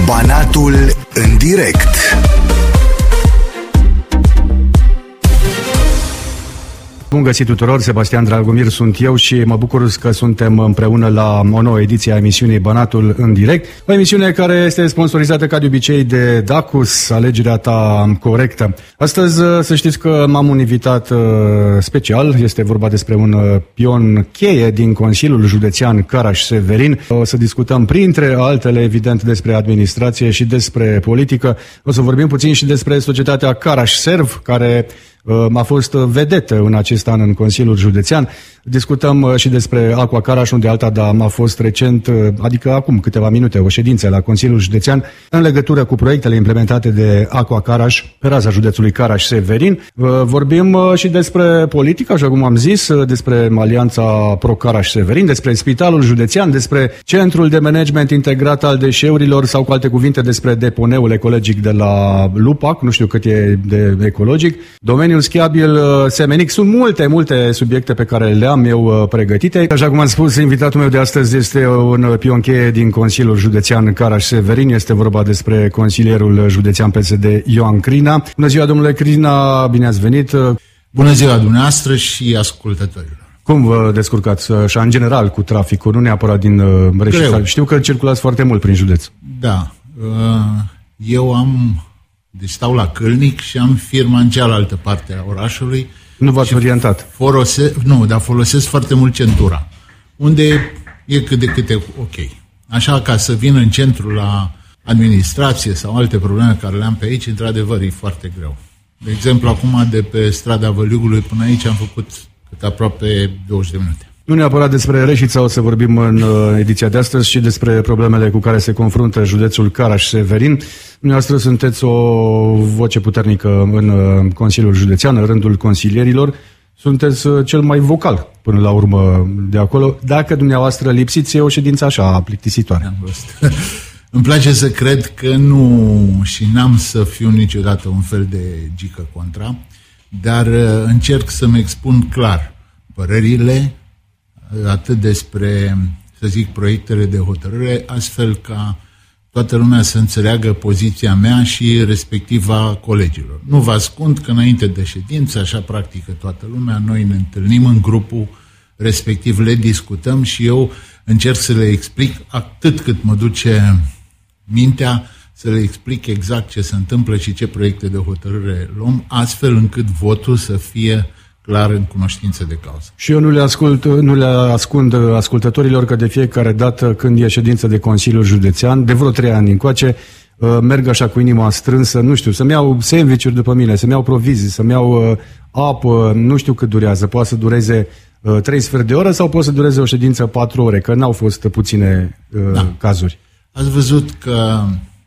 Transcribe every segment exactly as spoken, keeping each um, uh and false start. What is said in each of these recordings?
Banatul în direct. Bun găsit tuturor, Sebastian Dragomir sunt eu și mă bucur că suntem împreună la o nouă ediție a emisiunii Banatul în direct. O emisiune care este sponsorizată ca de obicei de Dacus, alegerea ta corectă. Astăzi să știți că m-am un invitat special, este vorba despre un pion cheie din Consiliul Județean Caraș-Severin. O să discutăm printre altele evident despre administrație și despre politică. O să vorbim puțin și despre societatea Caraș-Serv, care a fost vedetă în acest an în Consiliul Județean. Discutăm și despre Aqua Caraș, unde alta, dar a fost recent, adică acum câteva minute, o ședință la Consiliul Județean în legătură cu proiectele implementate de Aqua Caraș pe raza județului Caraș-Severin. Vorbim și despre politică, așa cum am zis, despre Alianța Pro-Caraș-Severin, despre Spitalul Județean, despre Centrul de Management Integrat al Deșeurilor sau, cu alte cuvinte, despre deponeul ecologic de la Lupac, nu știu cât e de ecologic, domeniul schiabil semenic. Sunt multe, multe subiecte pe care le am eu pregătite. Așa cum am spus, invitatul meu de astăzi este un pion cheie din Consiliul Județean Caraș-Severin. Este vorba despre consilierul județean P S D Ioan Crina. Bună ziua, domnule Crina, bine ați venit. Bună ziua dumneavoastră și ascultătorilor. Cum vă descurcați, așa, în general, cu traficul, nu neapărat din Reșița? Știu că circulați foarte mult prin județ. Da. Eu am... Deci stau la Câlnic și am firma în cealaltă parte a orașului. Nu v-ați orientat? Folose, nu, dar folosesc foarte mult centura, unde e cât de cât e ok. Așa, ca să vin în centru la administrație sau alte probleme care le-am pe aici, într-adevăr, e foarte greu. De exemplu, acum de pe strada Văliugului până aici am făcut cât aproape douăzeci de minute. Nu neapărat despre Reșița o să vorbim în ediția de astăzi, ci despre problemele cu care se confruntă județul Caraș-Severin. Dumneavoastră sunteți o voce puternică în Consiliul Județean, în rândul consilierilor. Sunteți cel mai vocal până la urmă de acolo. Dacă dumneavoastră lipsiți, e o ședință așa plictisitoare. Îmi place să cred că nu și n-am să fiu niciodată un fel de gică contra, dar încerc să-mi expun clar părerile, atât despre, să zic, proiectele de hotărâre, astfel ca toată lumea să înțeleagă poziția mea și respectiva colegilor. Nu vă ascund că înainte de ședință, așa practică toată lumea, noi ne întâlnim în grupul respectiv, le discutăm și eu încerc să le explic atât cât mă duce mintea, să le explic exact ce se întâmplă și ce proiecte de hotărâre luăm, astfel încât votul să fie clar în cunoștință de cauză. Și eu nu le ascult, nu le ascund ascultătorilor că de fiecare dată când e ședință de Consiliul Județean, de vreo trei ani încoace, merg așa cu inima strânsă, nu știu, să-mi iau sandwich-uri după mine, să-mi iau provizii, să-mi iau apă, nu știu cât durează, poate să dureze trei sfert de oră sau poate să dureze o ședință patru ore, că n-au fost puține da. cazuri. Ați văzut că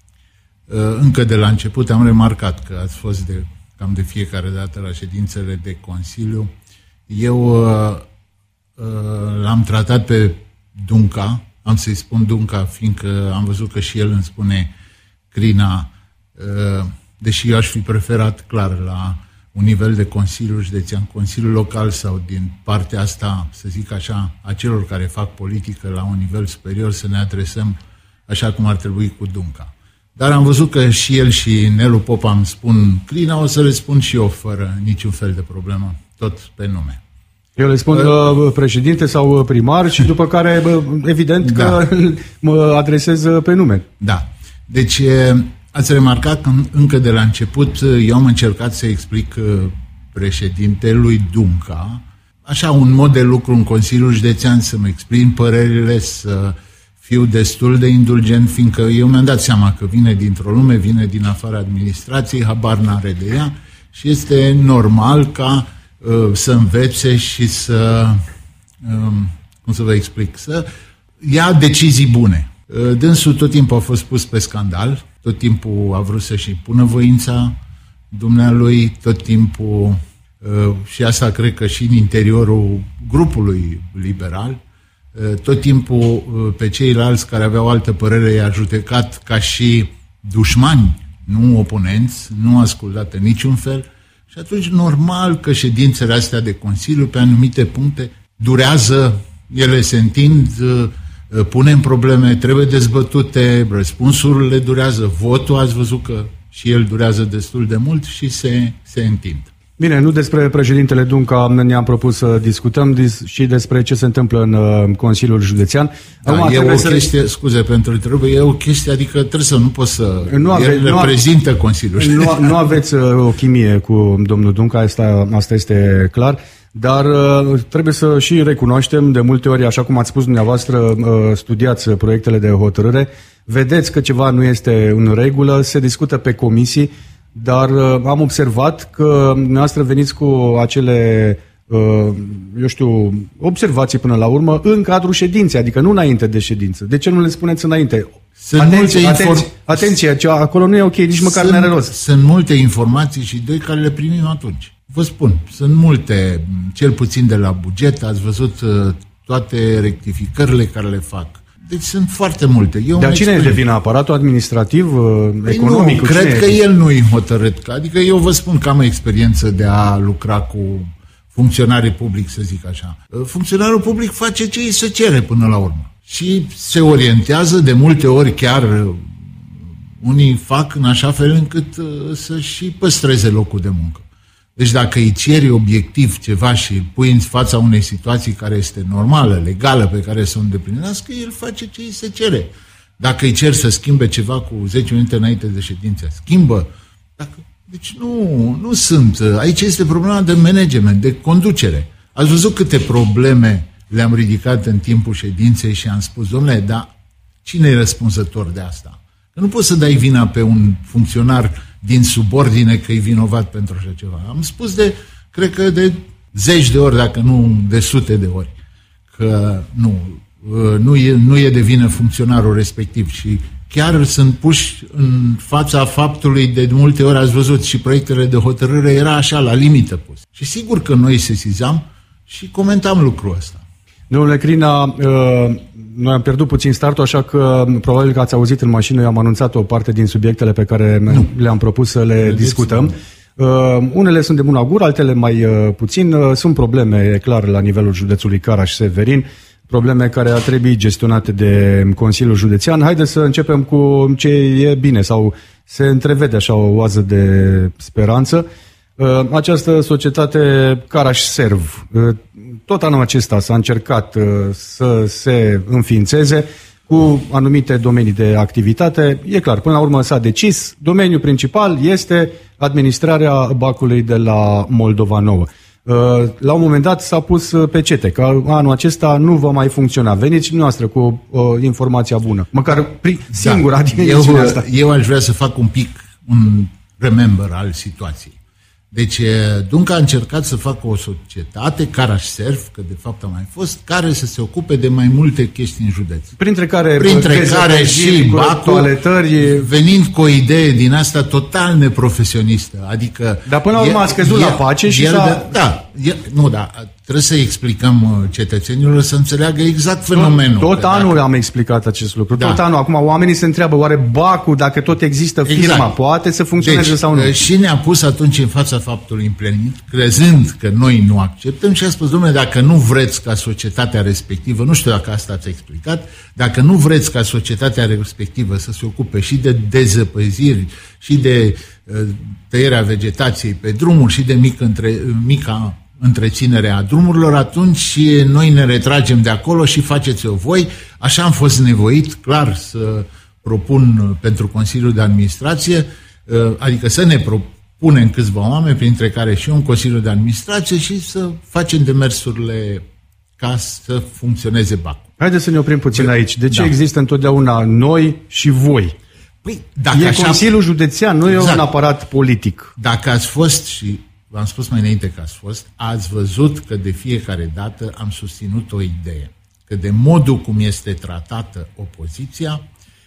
încă de la început am remarcat că ați fost de cam de fiecare dată la ședințele de Consiliu. Eu uh, uh, l-am tratat pe Dunca, am să-i spun Dunca, fiindcă am văzut că și el îmi spune Crina, uh, deși eu aș fi preferat clar la un nivel de Consiliu Județean, Consiliu Local sau din partea asta, să zic așa, a celor care fac politică la un nivel superior, să ne adresăm așa cum ar trebui cu Dunca. Dar am văzut că și el și Nelu Popa îmi spun Crina, o să le spun și eu fără niciun fel de problemă, tot pe nume. Eu le spun uh, președinte sau primar și după care, evident, da. că mă adresez pe nume. Da. Deci, ați remarcat că încă de la început eu am încercat să explic președintelui Dunca, așa un mod de lucru în Consiliul Județean, să-mi exprim părerile, să fiu destul de indulgent, fiindcă eu mi-am dat seama că vine dintr-o lume, vine din afara administrației, habar n-are de ea și este normal ca uh, să învețe și să, uh, cum să vă explic, să ia decizii bune. Uh, dânsul tot timpul a fost pus pe scandal, tot timpul a vrut să-și pună voința dumnealui, tot timpul, uh, și asta cred că și în interiorul grupului liberal, tot timpul pe ceilalți care aveau altă părere i-a judecat ca și dușmani, nu oponenți, nu ascultat în niciun fel. Și atunci normal că ședințele astea de Consiliu pe anumite puncte durează, ele se întind, punem probleme, trebuie dezbătute, răspunsurile durează, votul ați văzut că și el durează destul de mult și se, se întind. Bine, nu despre președintele Dunca ne-am propus să discutăm dis- și despre ce se întâmplă în uh, Consiliul Județean. Da, Acum, e o să... chestie, scuze pentru întrebare, e o chestie, adică trebuie să nu poți să... Nu ave, el reprezintă nu, Consiliul Județean. Nu, nu aveți uh, o chimie cu domnul Dunca, asta, asta este clar, dar uh, trebuie să și recunoaștem, de multe ori, așa cum ați spus dumneavoastră, uh, studiați proiectele de hotărâre, vedeți că ceva nu este în regulă, se discută pe comisii, dar uh, am observat că dumneavoastră veniți cu acele, uh, eu știu, observații până la urmă în cadrul ședinței, adică nu înainte de ședință. De ce nu le spuneți înainte? Sunt atenție, multe atenție, atenție, ce acolo nu e ok, nici măcar nu are rost. Sunt multe informații și doi care le primim atunci. Vă spun, sunt multe, cel puțin de la buget, ați văzut uh, toate rectificările care le fac. Deci sunt foarte multe. Eu Dar cine e de vină? Aparatul administrativ, păi economic? Nu, cred că el nu-i hotărât. Adică eu vă spun că am experiență de a lucra cu funcționarii public, să zic așa. Funcționarul public face ce îi se cere până la urmă. Și se orientează, de multe ori chiar unii fac în așa fel încât să și păstreze locul de muncă. Deci dacă îi ceri obiectiv ceva și îl pui în fața unei situații care este normală, legală, pe care să o îndeplinească, el face ce îi se cere. Dacă îi cer să schimbe ceva cu zece minute înainte de ședință, schimbă. Dacă... Deci nu, nu sunt. Aici este problema de management, de conducere. Ați văzut câte probleme le-am ridicat în timpul ședinței și am spus, domnule, dar cine e răspunzător de asta? Că nu poți să dai vina pe un funcționar din subordine că e vinovat pentru așa ceva. Am spus de, cred că de zeci de ori, dacă nu de sute de ori, că nu, nu e, nu e de vină funcționarul respectiv și chiar sunt puși în fața faptului, de multe ori ați văzut și proiectele de hotărâre era așa, la limită pus. Și sigur că noi sesizam și comentam lucrul ăsta. Domnule Crina, noi am pierdut puțin startul, așa că probabil că ați auzit în mașină, eu am anunțat o parte din subiectele pe care nu. le-am propus să le Vedeți discutăm. Uh, unele sunt de bună augur, altele mai uh, puțin. Uh, sunt probleme, e clar, la nivelul județului Caraș-Severin, probleme care ar trebui gestionate de Consiliul Județean. Haideți să începem cu ce e bine sau se întrevede așa o oază de speranță. Uh, această societate Caraș-Serv, uh, tot anul acesta s-a încercat uh, să se înființeze cu anumite domenii de activitate. E clar, până la urmă s-a decis, domeniul principal este administrarea bacului de la Moldova Nouă. Uh, la un moment dat s-a pus pe cete că anul acesta nu va mai funcționa. Veniți și noastră cu uh, informația bună. Măcar pri- singura da, din eu, asta. Eu aș vrea să fac un pic un remember al situației. Deci Dunca a încercat să facă o societate, Caraș-Serv, că de fapt a mai fost, care să se ocupe de mai multe chestii în județ. Printre care, Printre care și bacul, toaletări, venind cu o idee din asta total neprofesionistă. Adică dar până la urmă a scăzut la pace și s-a... Da, e, nu, da, trebuie să explicăm cetățenilor să înțeleagă exact fenomenul. Tot, tot anul dacă... am explicat acest lucru. Da. Tot anul. Acum oamenii se întreabă, oare bacul, dacă tot există firma, exact. Poate să funcționeze deci, sau nu? Și ne-a pus atunci în fața faptului împlinit, crezând că noi nu acceptăm și a spus, domnule, dacă nu vreți ca societatea respectivă, nu știu dacă asta ați explicat, dacă nu vreți ca societatea respectivă să se ocupe și de dezăpăziri și de uh, tăierea vegetației pe drumuri și de mic între, mica întreținere a drumurilor, atunci noi ne retragem de acolo și faceți-o voi. Așa am fost nevoit, clar, să propun pentru Consiliul de Administrație, adică să ne propunem câțiva oameni, printre care și un Consiliu de Administrație, și să facem demersurile ca să funcționeze bacul. Haideți să ne oprim puțin Bă, aici. De ce da. există întotdeauna noi și voi? Păi, dacă e așa... Consiliul Județean, nu exact. E un aparat politic. Dacă ați fost și v-am spus mai înainte că ați fost, ați văzut că de fiecare dată am susținut o idee. Că de modul cum este tratată opoziția,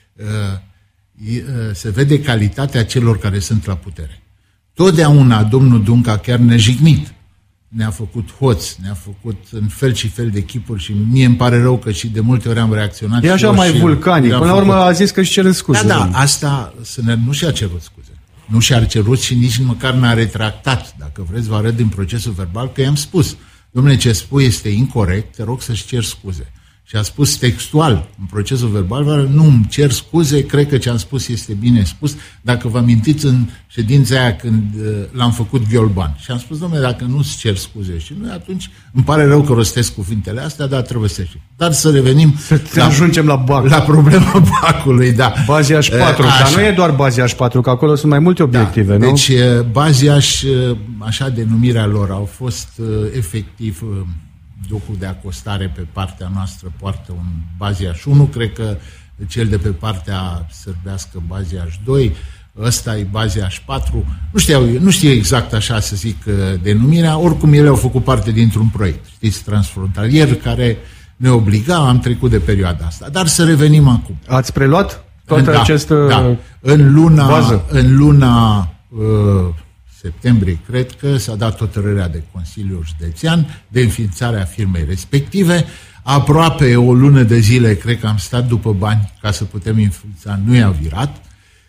se vede calitatea celor care sunt la putere. Totdeauna domnul Dunca chiar ne-a jignit. Ne-a făcut hoți, ne-a făcut în fel și fel de chipuri și mie îmi pare rău că și de multe ori am reacționat. E așa mai vulcanic. Până la urmă a zis că își cere scuze. Da, da, asta să ne, nu și-a cerut scuze. Nu și-a cerut și nici măcar n-a retractat. Dacă vreți, vă arăt din procesul verbal că i-am spus. Dom'le, ce spui este incorect, te rog să-și cer scuze. și a spus textual în procesul verbal, nu îmi cer scuze, cred că ce am spus este bine spus, dacă vă amintiți în ședința aia când l-am făcut ghiolban. Și am spus, dom'le, dacă nu-ți cer scuze și noi, atunci îmi pare rău că rostesc cuvintele astea, dar trebuie să știi. Dar să revenim să la, ajungem la bac. La problema bacului, da. Baziaș patru, așa. Dar nu e doar Baziaș patru, că acolo sunt mai multe obiective, da. nu? Deci Baziaș, așa denumirea lor, au fost efectiv ducul de acostare pe partea noastră, poartă un Baziaș unu, cred că cel de pe partea sârbească Baziaș doi, ăsta e Baziaș patru, nu știu, nu știu exact așa să zic denumirea, oricum ele au făcut parte dintr-un proiect, știți, transfrontalier, care ne obliga, am trecut de perioada asta. Dar să revenim acum. Ați preluat toată da, această da. În luna, bază? În luna uh, septembrie, cred că s-a dat hotărârea de Consiliul Județean de înființarea firmei respective. Aproape o lună de zile, cred că am stat după bani ca să putem înființa, nu i-a virat.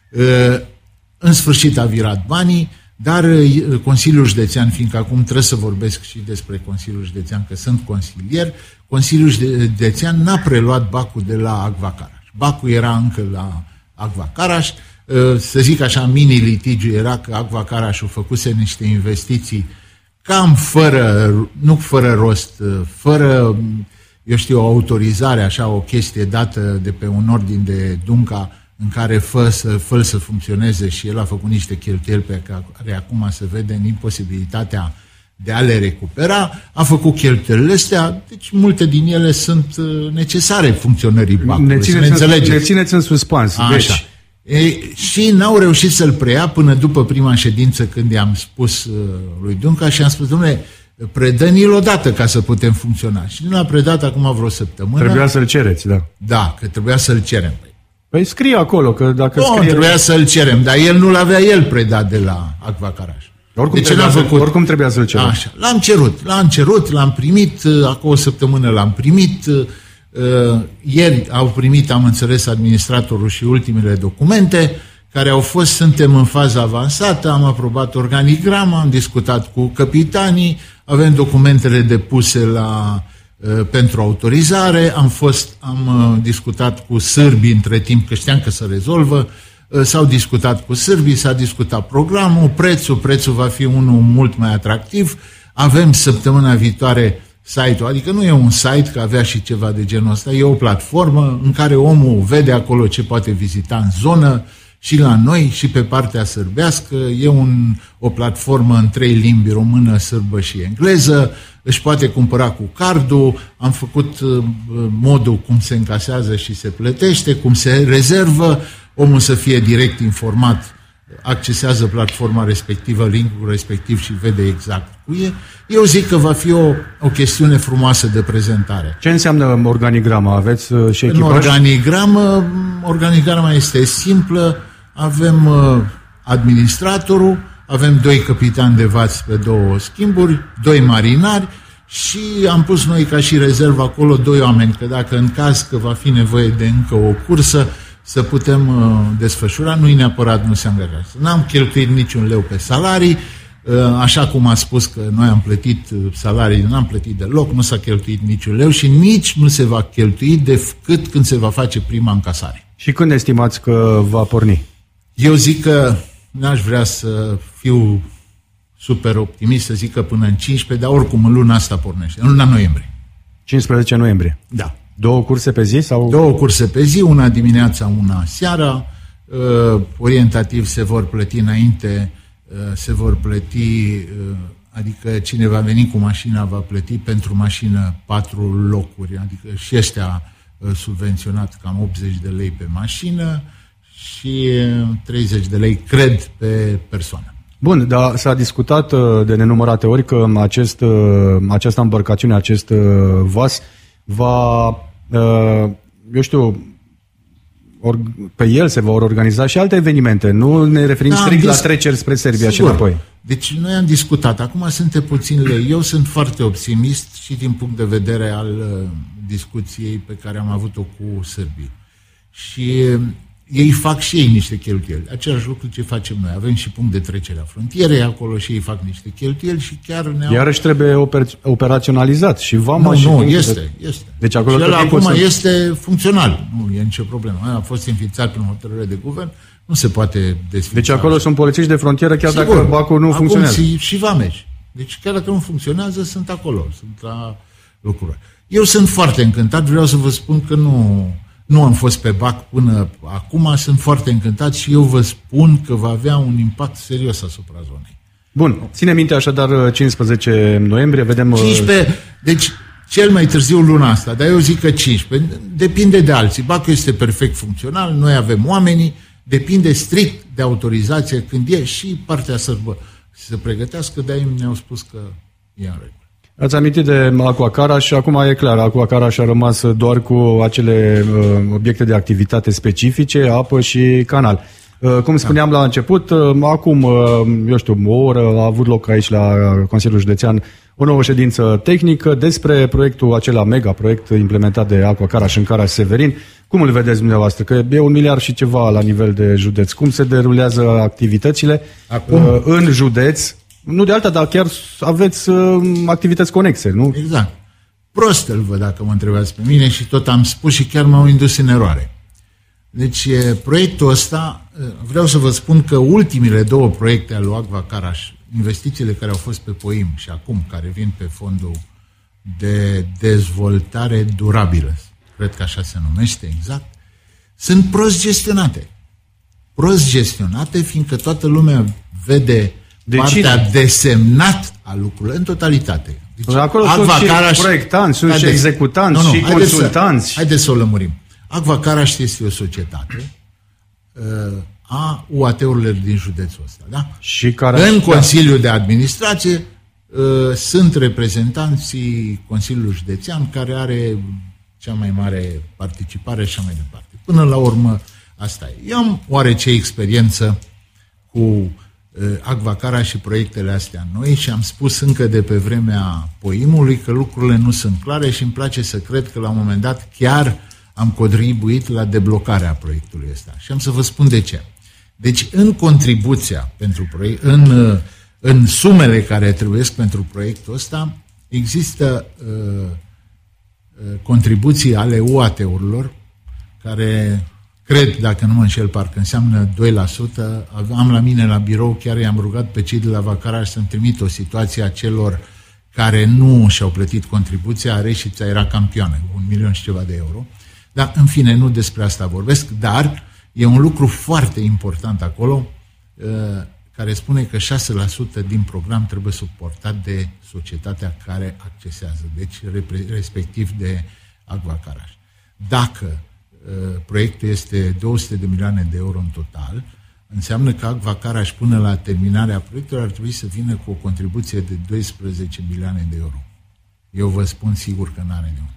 În sfârșit a virat banii, dar Consiliul Județean, fiindcă acum trebuie să vorbesc și despre Consiliul Județean, că sunt consilier, Consiliul Județean n-a preluat bacul de la Agva Caraș. Bacul era încă la Agva Caraș, să zic așa, mini-litigiu era că Agva Carașul făcuse niște investiții cam fără, nu fără rost, fără, eu știu, o autorizare, așa, o chestie dată de pe un ordin de Dunca, în care fă să, fă să funcționeze și el a făcut niște cheltuieli pe care acum se vede în imposibilitatea de a le recupera, a făcut cheltuielile astea, deci multe din ele sunt necesare funcționării bacului. Ne țineți, în, ne țineți în suspans. Așa. Deci. E, și n-au reușit să-l preia până după prima ședință, când i-am spus uh, lui Dunca și am spus, dom'le, predă-ni-l odată ca să putem funcționa. Și nu l-a predat acum vreo săptămână. Trebuia să-l cereți, da. Da, că trebuia să-l cerem. Păi scrie acolo, că dacă nu, scrie... trebuia să-l cerem, dar el nu l-avea el predat de la Agva Caraș. Oricum, de ce n-a făcut? Oricum trebuia să-l cerem. Așa. L-am cerut, l-am cerut, l-am primit, acum o săptămână l-am primit, uh, ieri au primit, am înțeles, administratorul și ultimele documente, care au fost, suntem în fază avansată, am aprobat organigrama, am discutat cu capitanii, avem documentele depuse la... pentru autorizare, am fost, am uh, discutat cu sârbii între timp, că știam că se rezolvă, uh, s-au discutat cu sârbii, s-a discutat programul, prețul, prețul va fi unul mult mai atractiv, avem săptămâna viitoare site-ul, adică nu e un site, că avea și ceva de genul ăsta, e o platformă în care omul vede acolo ce poate vizita în zonă, și la noi, și pe partea sârbească, e un, o platformă în trei limbi, română, sârbă și engleză, își poate cumpăra cu cardul, am făcut uh, modul cum se încasează și se plătește, cum se rezervă, omul să fie direct informat, accesează platforma respectivă, linkul respectiv și vede exact cu e. Eu zic că va fi o, o chestiune frumoasă de prezentare. Ce înseamnă organigrama? Aveți uh, și echipaj? În organigramă, organigrama este simplă, avem uh, administratorul, avem doi capitani de vați pe două schimburi, doi marinari și am pus noi ca și rezervă acolo doi oameni, că dacă în caz că va fi nevoie de încă o cursă, să putem uh, desfășura, nu-i neapărat nu se angajează. N-am cheltuit niciun leu pe salarii, uh, așa cum a spus că noi am plătit salarii, n-am plătit deloc, nu s-a cheltuit niciun leu și nici nu se va cheltui decât când se va face prima încasare. Și când estimați că va porni? Eu zic că n-aș vrea să fiu super optimist, să zic că până în cincisprezece, dar oricum în luna asta pornește, în luna noiembrie. cincisprezece noiembrie? Da. Două curse pe zi? Sau? Două curse pe zi, una dimineața, una seara. Uh, orientativ se vor plăti înainte, uh, se vor plăti, uh, adică cine va veni cu mașina va plăti pentru mașină patru locuri, adică și ăștia uh, subvenționat cam optzeci de lei pe mașină și uh, treizeci de lei, cred, pe persoană. Bun, dar s-a discutat uh, de nenumărate ori că acest, uh, această embarcațiune, acest uh, vas va, uh, eu știu, or, pe el se vor organiza și alte evenimente. Nu ne referim da, strict la treceri spre Serbia. Sigur. Și înapoi. Deci noi am discutat. Acum suntem puțin lei. Eu sunt foarte optimist și din punct de vedere al uh, discuției pe care am avut-o cu sârbii. Și ei fac și ei niște cheltuieli. Același lucru ce facem noi. Avem și punct de trecere a frontierei acolo și ei fac niște cheltuieli și chiar ne-au... Iarăși trebuie oper- operaționalizat și vama nu, și... Nu, de... este, este. Deci acolo și el acum sunt... este funcțional. Nu e nicio problemă. A fost înființat prin hotărâre de guvern, nu se poate desfința. Deci acolo așa. Sunt polițiști de frontieră chiar Sigur. Dacă bacul nu acum funcționează. Și, și vameși. Deci chiar dacă nu funcționează, sunt acolo. Sunt la lucruri. Eu sunt foarte încântat. Vreau să vă spun că nu... Nu am fost pe B A C până acum, sunt foarte încântat și eu vă spun că va avea un impact serios asupra zonei. Bun, ține minte așadar cincisprezece noiembrie, vedem... cincisprezece, deci cel mai târziu luna asta, dar eu zic că cincisprezece, depinde de alții. B A C-ul este perfect funcțional, noi avem oamenii, depinde strict de autorizație când e și partea sărbă să se pregătească, de aia ne-au spus că e în regulă. Ați amintit de Aquacaraș și acum e clar, Aquacaraș a rămas doar cu acele uh, obiecte de activitate specifice, apă și canal. Uh, cum spuneam da. la început, uh, acum, uh, eu știu, o oră a avut loc aici la Consiliul Județean o nouă ședință tehnică despre proiectul acela mega proiect implementat de Aquacaraș în Caraș-Severin. Cum îl vedeți dumneavoastră? Că e un miliard și ceva la nivel de județ. Cum se derulează activitățile acum? Uh, în județ? Nu de alta, dar chiar aveți uh, activități conexe, nu? Exact. Prost îl văd dacă mă întrebați pe mine și tot am spus și chiar m-au indus în eroare. Deci proiectul ăsta, vreau să vă spun că ultimile două proiecte ale lui Aquacaraș, investițiile care au fost pe POIM și acum care vin pe fondul de dezvoltare durabilă, cred că așa se numește exact, sunt prost gestionate. Prost gestionate, fiindcă toată lumea vede de partea cine? desemnat a lucrurilor în totalitate. Deci, acolo Aquacaraș, sunt și proiectanți, sunt haideți, și executanți, nu, nu, și haideți consultanți. Să, haideți să o lămurim. Aquacaraș este o societate uh, a U A T-urilor din județul ăsta. Da? Și care, în Consiliul de Administrație uh, sunt reprezentanții Consiliului Județean care are cea mai mare participare și așa mai departe. Până la urmă, asta e. Eu am oarece experiență cu Aquacaraș și proiectele astea noi și am spus încă de pe vremea POIM-ului că lucrurile nu sunt clare și îmi place să cred că la un moment dat chiar am contribuit la deblocarea proiectului ăsta. Și am să vă spun de ce. Deci în contribuția pentru proiect, în, în sumele care trebuiesc pentru proiectul ăsta, există uh, contribuții ale U A T-urilor care... Cred, dacă nu mă înșel, parcă înseamnă doi la sută. Am la mine la birou, chiar i-am rugat pe cei de la Aquacaraș să-mi trimit o situație a celor care nu și-au plătit contribuția. Reșița era campioană, un milion și ceva de euro. Dar, în fine, nu despre asta vorbesc, dar e un lucru foarte important acolo, care spune că șase la sută din program trebuie suportat de societatea care accesează, deci respectiv de Aquacaraș. Dacă proiectul este două sute de milioane de euro în total, înseamnă că Aquacaraș până la terminarea proiectului ar trebui să vină cu o contribuție de doisprezece milioane de euro. Eu vă spun sigur că n-are de unde.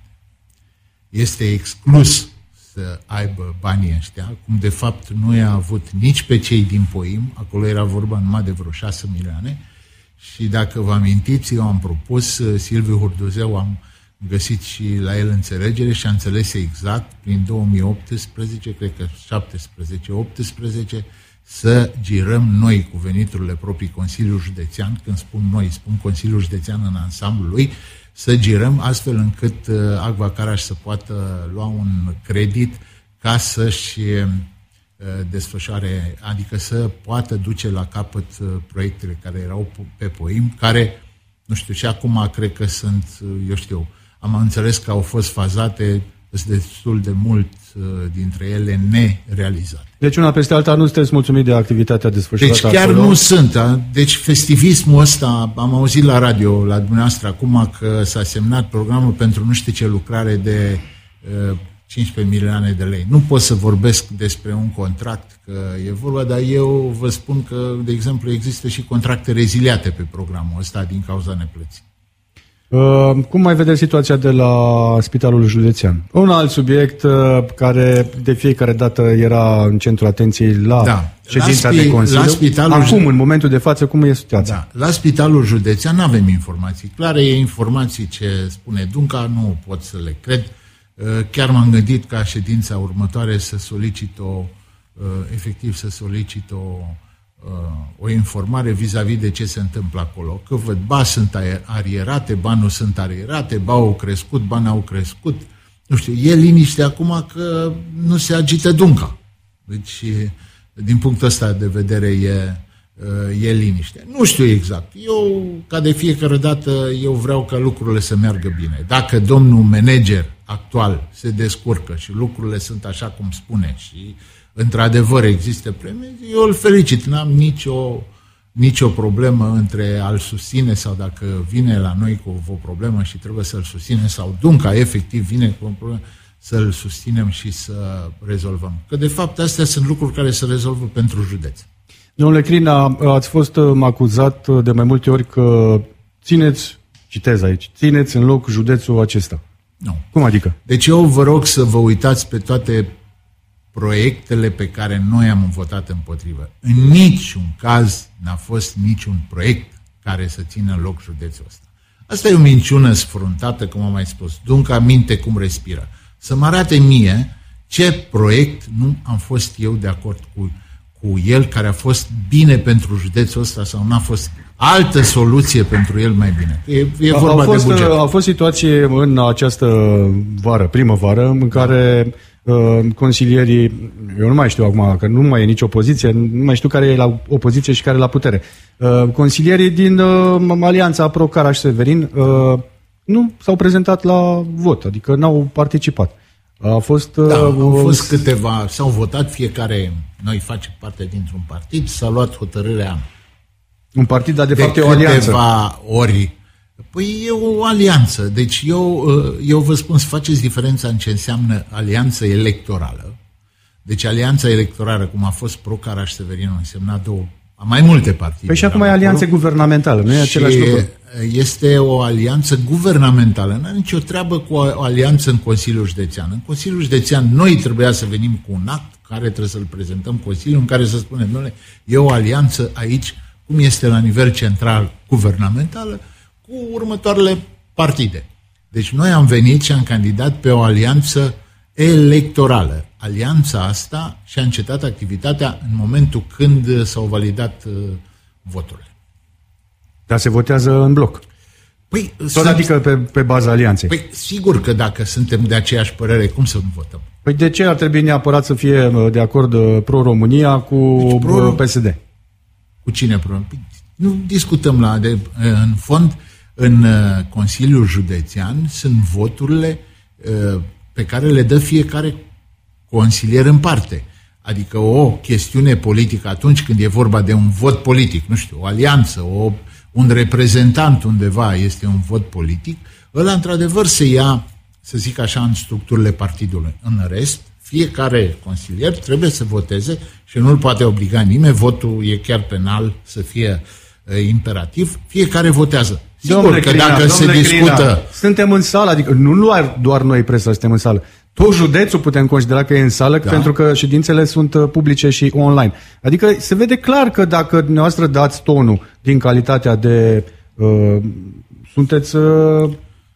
Este exclus să aibă banii ăștia, cum de fapt nu i-a avut nici pe cei din POIM, acolo era vorba numai de vreo șase milioane, și dacă vă amintiți, eu am propus, Silviu Hurduzeu, am găsit și la el înțelegere și a înțeles exact prin două mii optsprezece, cred că șaptesprezece optsprezece, să girăm noi cu veniturile proprii Consiliul Județean, când spun noi, spun Consiliul Județean în ansamblul lui, să girăm astfel încât uh, Aquacaraș să poată lua un credit ca să-și uh, desfășoare, adică să poată duce la capăt uh, proiectele care erau pe POIM, care, nu știu, și acum cred că sunt, uh, eu știu, am înțeles că au fost fazate destul de mult uh, dintre ele nerealizate. Deci una peste alta nu sunteți mulțumit de activitatea desfășurată Deci chiar acolo? Nu sunt. Da? Deci festivismul ăsta, am auzit la radio, la dumneavoastră acum, că s-a semnat programul pentru nu știu ce lucrare de uh, cincisprezece milioane de lei. Nu pot să vorbesc despre un contract, că e vorba, dar eu vă spun că, de exemplu, există și contracte reziliate pe programul ăsta din cauza neplății. Uh, cum mai vedeți situația de la Spitalul Județean? Un alt subiect uh, care de fiecare dată era în centrul atenției la da. ședința la spi- de Consiliu. La Spitalul Acum, Ju- în momentul de față, cum e situația? Da. La Spitalul Județean nu avem informații clare, e informații ce spune Dunca, nu pot să le cred. Uh, chiar m-am gândit ca ședința următoare să solicit o efectiv să solicit o, o informare vis-a-vis de ce se întâmplă acolo. Că văd, ba sunt arierate, ba nu sunt arierate, ba au crescut, ba n-au crescut. Nu știu, e liniște acum că nu se agită Dunca. Deci, din punctul ăsta de vedere, e, e liniște. Nu știu exact. Eu, ca de fiecare dată, eu vreau ca lucrurile să meargă bine. Dacă domnul manager actual se descurcă și lucrurile sunt așa cum spune și într-adevăr există premii, eu îl felicit. N-am nicio, nicio problemă între a-l susține sau dacă vine la noi cu o problemă și trebuie să-l susține sau Dunca efectiv vine cu o problemă, să-l susținem și să rezolvăm. Că de fapt astea sunt lucruri care se rezolvă pentru județ. Domnule Crina, ați fost acuzat de mai multe ori că țineți, citez aici, țineți în loc județul acesta. Nu. Cum adică? Deci eu vă rog să vă uitați pe toate proiectele pe care noi am votat împotrivă. În niciun caz n-a fost niciun proiect care să țină în loc județul ăsta. Asta e o minciună sfruntată, cum am mai spus. Dunca minte cum respiră. Să mă arate mie ce proiect nu am fost eu de acord cu, cu el, care a fost bine pentru județul ăsta sau n-a fost altă soluție pentru el mai bine. E, e vorba a fost, de buget. A fost situație în această vară, primăvară, în care uh, consilierii, eu nu mai știu acum, că nu mai e nicio opoziție, nu mai știu care e la opoziție și care e la putere. Uh, consilierii din uh, Alianța Pro-Caraș-Severin uh, nu s-au prezentat la vot, adică n-au participat. A fost, da, uh, au fost câteva, s-au votat fiecare, noi facem parte dintr-un partid, s-a luat hotărârea un partid, dar de, de fapt e o alianță. câteva ori. Păi e o alianță. Deci eu, eu vă spun să faceți diferența în ce înseamnă alianță electorală. Deci alianța electorală, cum a fost Pro-Caraș-Severin, însemna două, mai multe partide. Păi și acum e alianță guvernamentală, nu e același lucru? Este o alianță guvernamentală. Nu are nicio treabă cu o alianță în Consiliul Județean. În Consiliul Județean noi trebuia să venim cu un act care trebuie să-l prezentăm Consiliul, în care să spunem, domnule, e o alianță aici, cum este la nivel central guvernamentală, cu următoarele partide. Deci noi am venit și am candidat pe o alianță electorală. Alianța asta și-a încetat activitatea în momentul când s-au validat uh, voturile. Dar se votează în bloc. Păi, Tot sunt... adică pe, pe baza alianței. Păi sigur că dacă suntem de aceeași părere, cum să nu votăm? Păi de ce ar trebui neapărat să fie de acord Pro-România cu deci, Pro... P S D? Cu cine Pro? Nu discutăm la... De, în fond, în Consiliul Județean sunt voturile pe care le dă fiecare consilier în parte. Adică o chestiune politică atunci când e vorba de un vot politic, nu știu, o alianță, o, un reprezentant undeva este un vot politic, ăla într-adevăr se ia, să zic așa, în structurile partidului. În rest, fiecare consilier trebuie să voteze și nu-l poate obliga nimeni, votul e chiar penal să fie uh, imperativ, fiecare votează. Sigur domnule că Crina, dacă se discută... Crina, suntem în sală, adică nu doar, doar noi presa suntem în sală, tot județul putem considera că e în sală, da, pentru că ședințele sunt publice și online. Adică se vede clar că dacă dumneavoastră dați tonul din calitatea de... Uh, sunteți... Uh,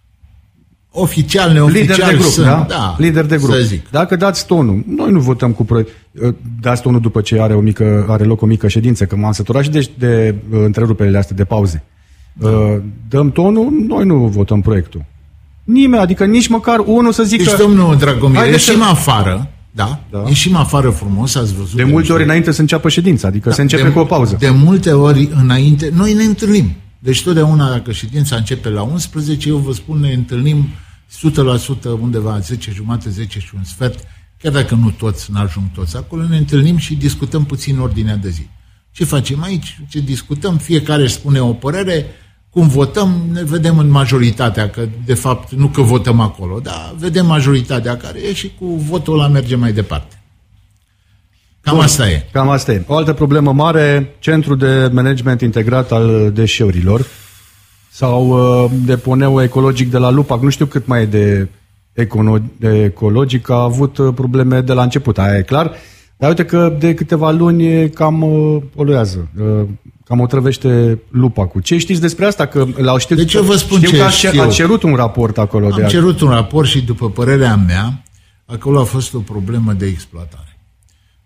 oficial, neoficial, lider de grup, sunt, da? da? Lider de grup. Să zic. Dacă dați tonul, noi nu votăm cu proiect. Dați tonul după ce are, o mică, are loc o mică ședință, că m-am săturat și de, de uh, întreruperile astea, de pauze. Da. Uh, dăm tonul, noi nu votăm proiectul. Nimeni, adică nici măcar unul să zică... Deci, domnul Dragomir, ieșim să... afară, da? da? Ieșim afară frumos, ați văzut. De multe ori înainte să înceapă ședința, adică da, se începe de, cu o pauză. De multe ori înainte, noi ne întâlnim. Deci totdeauna dacă ședința începe la unsprezece, eu vă spun, ne întâlnim o sută la sută undeva zece jumate, zece și un sfert, chiar dacă nu toți, n-ajung toți acolo, ne întâlnim și discutăm puțin ordinea de zi. Ce facem aici? Ce discutăm? Fiecare își spune o părere, cum votăm, ne vedem în majoritatea, că de fapt nu că votăm acolo, dar vedem majoritatea care e și cu votul ăla merge mai departe. Cam Bun, asta e. Cam asta e. O altă problemă mare, centrul de management integrat al deșeurilor sau uh, deponeul ecologic de la Lupac, nu știu cât mai e de, econo- de ecologic, a avut uh, probleme de la început, aia e clar, dar uite că de câteva luni cam uh, poluează, uh, cam otrăvește Lupacul. Ce știți despre asta? Că l-au știut, deci eu vă spun știu ce că a, știu. a cerut un raport acolo. Am de cerut un raport și după părerea mea, acolo a fost o problemă de exploatare.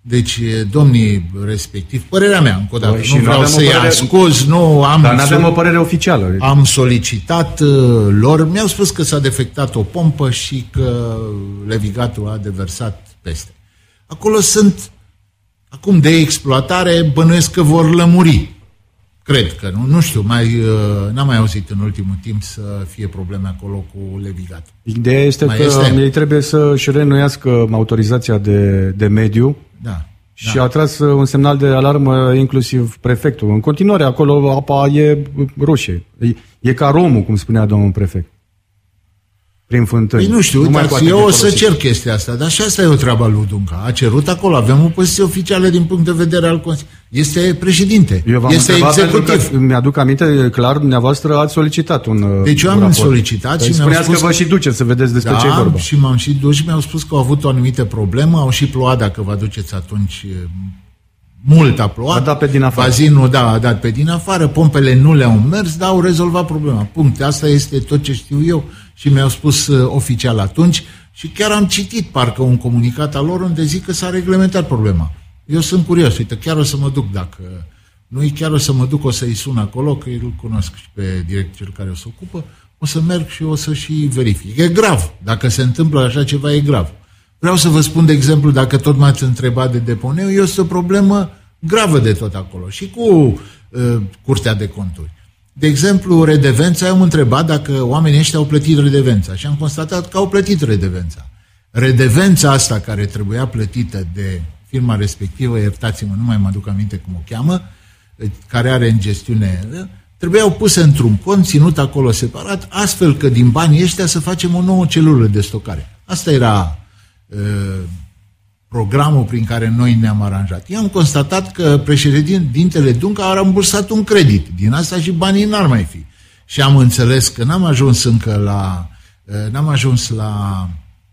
Deci, domnii respectiv, părerea mea, încă o dată, și nu vreau să-i părere... ascuz, nu am... Dar nu avem o părere oficială. Am solicitat uh, lor, mi-au spus că s-a defectat o pompă și că levigatul a deversat peste. Acolo sunt, acum de exploatare, bănuiesc că vor lămuri. Cred că, nu, nu știu, mai, uh, n-am mai auzit în ultimul timp să fie probleme acolo cu levigatul. Ideea este mai că este... ei trebuie să-și reînnoiască autorizația de, de mediu. Da. Și da. a tras un semnal de alarmă inclusiv prefectul. În continuare, acolo apa e roșie. E, e ca romul, cum spunea domnul prefect. Prin fântâni. Păi nu știu, nu uitați, eu o să cer chestia asta, dar și asta e o treabă lui Dunca. A cerut acolo, avem o poziție oficială din punct de vedere al Consiliului. Este președinte, eu este executiv. Mi-aduc aminte, clar, dumneavoastră ați solicitat un Deci eu am raport. solicitat păi și mi-au spus... că vă și duceți să vedeți despre da, ce e vorba. Și m-am și dus și mi-au spus că au avut o anumită problemă, au și plouat, dacă vă duceți atunci... Mult a plouat, a dat pe din afară. Bazinul, da, a dat pe din afară, pompele nu le-au mers, dar au rezolvat problema. Punct. Asta este tot ce știu eu și mi-au spus uh, oficial atunci și chiar am citit parcă un comunicat al lor unde zic că s-a reglementat problema. Eu sunt curios, uite, chiar o să mă duc dacă nu-i, chiar o să mă duc, o să-i sun acolo, că îl cunosc și pe directorul care o să ocupă, o să merg și o să și verific. E grav, dacă se întâmplă așa ceva, e grav. Vreau să vă spun, de exemplu, dacă tot m-ați întrebat de deponeu, este o problemă gravă de tot acolo. Și cu uh, Curtea de Conturi. De exemplu, redevența, eu am întrebat dacă oamenii ăștia au plătit redevența și am constatat că au plătit redevența. Redevența asta care trebuia plătită de firma respectivă, iertați-mă, nu mai mă aduc aminte cum o cheamă, care are în gestiune, trebuiau puse într-un cont, ținut acolo separat, astfel că din banii ăștia să facem o nouă celulă de stocare. Asta era programul prin care noi ne-am aranjat. Eu am constatat că președintele Dunca a rambursat un credit. Din asta și banii n-ar mai fi. Și am înțeles că n-am ajuns încă la... N-am ajuns la...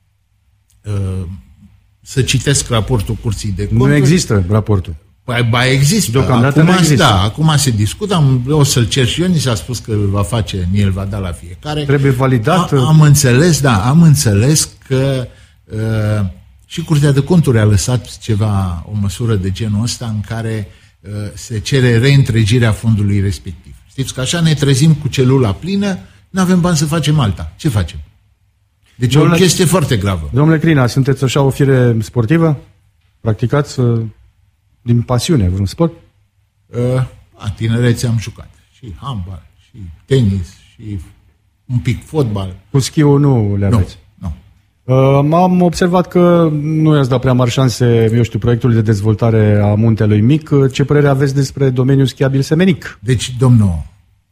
să citesc raportul Curții de Conturi. Nu există raportul. Păi, ba există. Deocamdată acum, nu există. Da, acum se discută, am, o să-l cer și eu, ni s-a spus că îl va face, ni îl va da la fiecare. Trebuie validat. A, am înțeles, da, am înțeles că uh, și Curtea de Conturi a lăsat ceva, o măsură de genul ăsta în care uh, se cere reîntregirea fondului respectiv. Știți că așa ne trezim cu celula plină, nu avem bani să facem alta. Ce facem? Deci domnule, o chestie foarte gravă. Domnule Crina, sunteți așa o fire sportivă? Practicați uh, din pasiune vreun sport? Uh, a, tinerețe am jucat. Și handbal, și tenis, și un pic fotbal. Cu schiul nu le aveți? Nu, nu. Uh, am observat că nu i-ați dat prea mari șanse, eu știu, proiectul de dezvoltare a Muntelui Mic. Ce părere aveți despre domeniul schiabil semenic? Deci, domnul,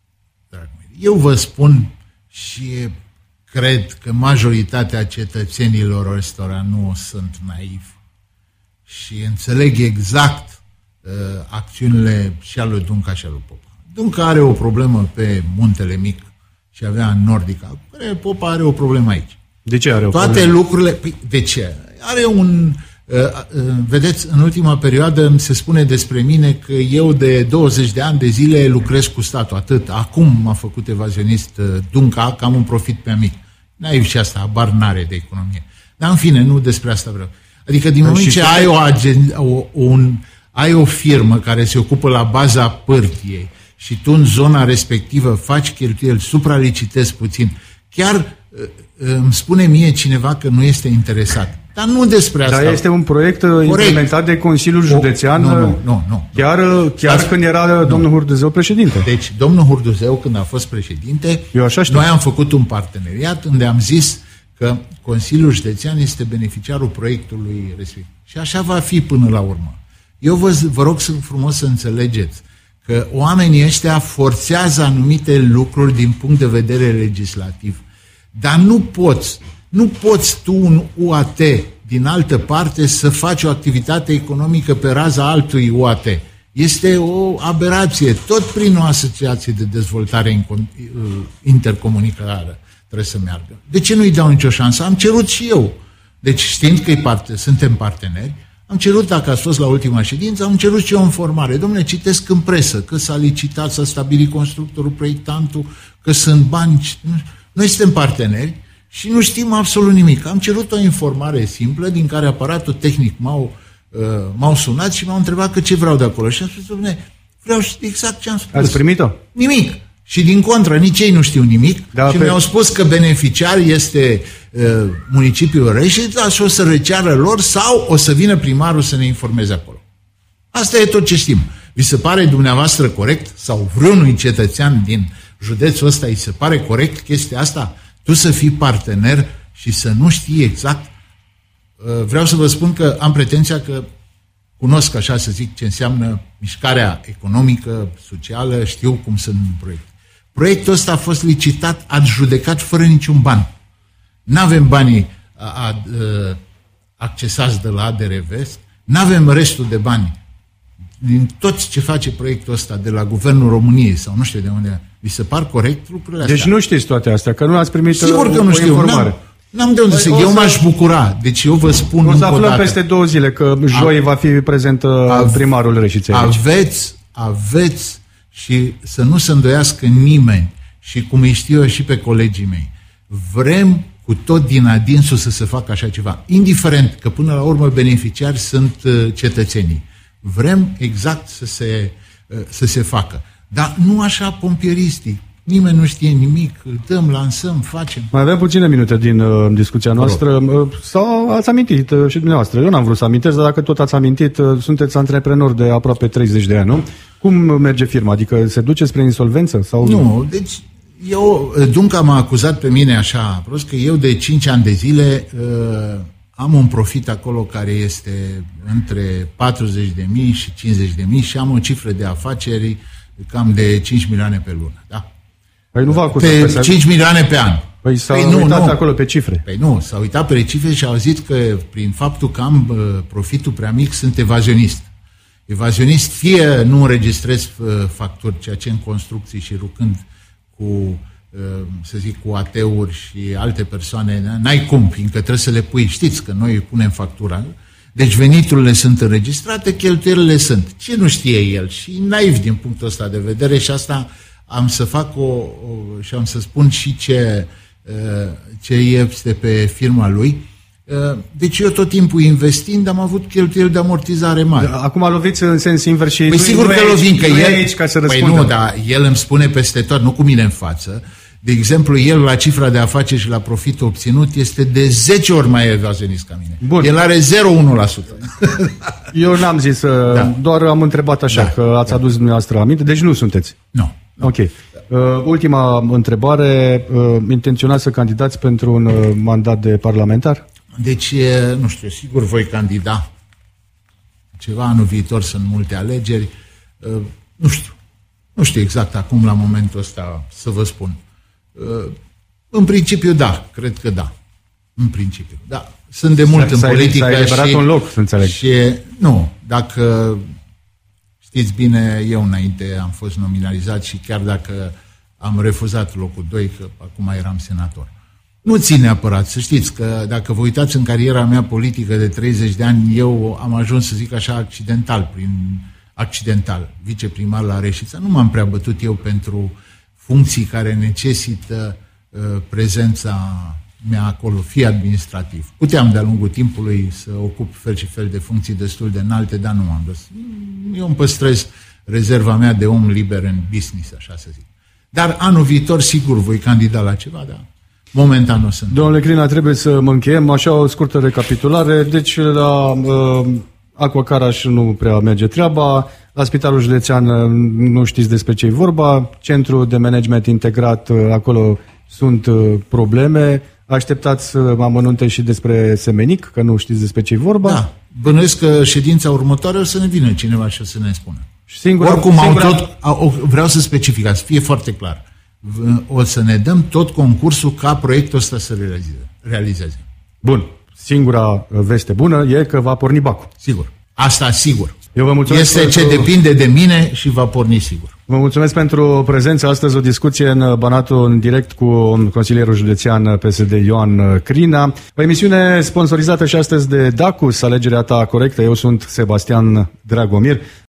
eu vă spun și cred că majoritatea cetățenilor ăstora nu sunt naivi și înțeleg exact uh, acțiunile și ale lui Dunca și ale lui Popa. Dunca are o problemă pe Muntele Mic și avea în Nordica. Popa are o problemă aici. De ce are o Toate problemă? lucrurile... Păi, de ce? Are un... Uh, uh, vedeți, în ultima perioadă se spune despre mine că eu de douăzeci de ani de zile lucrez cu statul. Atât. Acum m-a făcut evazionist uh, Dunca, că am un profit pe amic. Naiv și asta, habar n-are de economie. Dar în fine, nu despre asta vreau. Adică din moment ce ai o, agen, o, un, ai o firmă care se ocupă la baza pârtiei și tu în zona respectivă faci cheltuieli, supralicitezi puțin, chiar îmi spune mie cineva că nu este interesat. Dar nu despre asta. Dar este un proiect Corect. implementat de Consiliul Județean. Nu, nu, nu. nu. Chiar, chiar când era nu. domnul Hurduzeu președinte. Deci, domnul Hurduzeu, când a fost președinte, Eu așa știu. noi am făcut un parteneriat unde am zis că Consiliul Județean este beneficiarul proiectului respectiv. Și așa va fi până la urmă. Eu vă, vă rog să frumos să înțelegeți că oamenii ăștia forțează anumite lucruri din punct de vedere legislativ. Dar nu poți, nu poți tu un U A T din altă parte să faci o activitate economică pe raza altui U A T. Este o aberație, tot prin o asociație de dezvoltare intercomunicară trebuie să meargă. De ce nu-i dau nicio șansă? Am cerut și eu. Deci știind că parte, suntem parteneri, am cerut, dacă ați fost la ultima ședință, am cerut și eu în formare. Dom'le, citesc în presă că s-a licitat, s-a stabilit constructorul, proiectantul, că sunt bani. Noi suntem parteneri și nu știm absolut nimic. Am cerut o informare simplă din care aparatul tehnic m-au m-au sunat și m-au întrebat că ce vreau de acolo. Și am spus, dom'le, vreau exact ce am spus. Ați primit-o? Nimic. Și din contră, nici ei nu știu nimic. Da, și pe... mi-au spus că beneficiar este uh, municipiul Reșița și o să receară lor sau o să vină primarul să ne informeze acolo. Asta e tot ce știm. Vi se pare dumneavoastră corect sau vreunui cetățean din județul ăsta îi se pare corect chestia asta? Tu să fii partener și să nu știi exact. Uh, vreau să vă spun că am pretenția că cunosc, așa să zic, ce înseamnă mișcarea economică, socială, știu cum sunt proiecte. Proiectul ăsta a fost licitat, adjudecat fără niciun ban. N-avem banii a, a, a, accesați de la A D R Vest, n-avem restul de bani. Din toți ce face proiectul ăsta de la Guvernul României sau nu știu de unde, vi se par corect lucrurile astea? Deci nu știți toate astea, că nu ați primit Sigur că o, nu o știu. informare. N-am, n-am de unde să... Eu m-aș bucura. Deci eu vă spun o să încă o aflăm dată. peste două zile că joi A... va fi prezent Ave... primarul Reșiței. Aveți, aveți și să nu se îndoiască nimeni și cum îi știu eu și pe colegii mei. Vrem cu tot din adinsul să se facă așa ceva. Indiferent că până la urmă beneficiari sunt cetățenii. Vrem exact să se, să se facă. Dar nu așa pompieristic. Nimeni nu știe nimic, dăm, lansăm, facem. Mai avem puține minute din uh, discuția noastră. Uh, sau ați amintit uh, și dumneavoastră. Eu n-am vrut să amintesc, dar dacă tot ați amintit, uh, sunteți antreprenori de aproape treizeci de ani, nu? Cum merge firma? Adică se duce spre insolvență? Sau... Nu, deci eu, Dunca m-a acuzat pe mine așa prost că eu de cinci ani de zile uh, am un profit acolo care este între patruzeci de mii și cincizeci de mii și am o cifră de afaceri cam de cinci milioane pe lună, da? Păi nu vă acuzat, pe pe cinci milioane pe an. Păi s-a păi nu, uitat nu. acolo pe cifre. Păi nu, s-a uitat pe cifre și au zis că prin faptul că am uh, profitul prea mic sunt evazionist. Evazionist fie nu înregistrez uh, facturi, ceea ce în construcții și rucând cu, uh, să zic, cu ateuri și alte persoane, n-ai cum, fiindcă trebuie să le pui, știți că noi punem factura. Deci veniturile sunt înregistrate, cheltuielile sunt. Ce nu știe el? Și naiv din punctul ăsta de vedere și asta am să fac o, o și am să spun și ce, ce este pe firma lui. Deci eu tot timpul investind am avut cheltuieli de amortizare mari. Acum loviți în sens invers și... Păi nu, sigur nu că lovim, că el... aici ca să păi răspundă. nu, dar el îmi spune peste tot, nu cu mine în față. De exemplu, el la cifra de afaceri și la profitul obținut este de zece ori mai evazionist ca mine. Bun. El are zero virgulă unu la sută. Eu n-am zis, da. Doar am întrebat așa, da. Că ați adus dumneavoastră aminte, deci nu sunteți. Nu. No. Ok. Uh, ultima întrebare, uh, intenționați să candidați pentru un uh, mandat de parlamentar? Deci, nu știu, sigur voi candida. Ceva anul viitor sunt multe alegeri. Uh, nu știu. Nu știu exact acum, la momentul ăsta, să vă spun. Uh, în principiu, da. Cred că da. În principiu, da. Sunt de mult în politică. S-a eliberat și, un loc, să înțeleg. Și, nu, dacă... Știți bine, eu înainte am fost nominalizat și chiar dacă am refuzat locul doi, că acum eram senator. Nu țin neapărat, să știți că dacă vă uitați în cariera mea politică de treizeci de ani, eu am ajuns, să zic așa, accidental, prin accidental, viceprimar la Reșița. Nu m-am prea bătut eu pentru funcții care necesită uh, prezența mea acolo, fie administrativ. Puteam de-a lungul timpului să ocup fel și fel de funcții destul de înalte, dar nu m-am dus. Eu îmi păstrez rezerva mea de om liber în business, așa să zic. Dar anul viitor, sigur, voi candida la ceva, dar momentan nu sunt. Domnule Crina, trebuie să mă încheiem. Așa o scurtă recapitulare. Deci la uh, Aqua Caraș nu prea merge treaba, la Spitalul Județean nu știți despre ce e vorba, Centrul de Management Integrat, acolo sunt probleme. Așteptați amănunte și despre Semenic, că nu știți despre ce e vorba. Da, bănuiesc că ședința următoare o să ne vină cineva și o să ne spună. Singura, Oricum, singura... au tot, au, vreau să specific, să fie foarte clar. O să ne dăm tot concursul ca proiectul ăsta să realizeze. realizeze. Bun. Singura veste bună e că va porni bacul. Sigur. Asta sigur. Eu vă mulțumesc este pentru... ce depinde de mine și va porni sigur. Vă mulțumesc pentru prezența astăzi, o discuție în Banatul în direct cu consilierul județean P S D Ioan Crina. O emisiune sponsorizată și astăzi de Dacus, alegerea ta corectă. Eu sunt Sebastian Dragomir.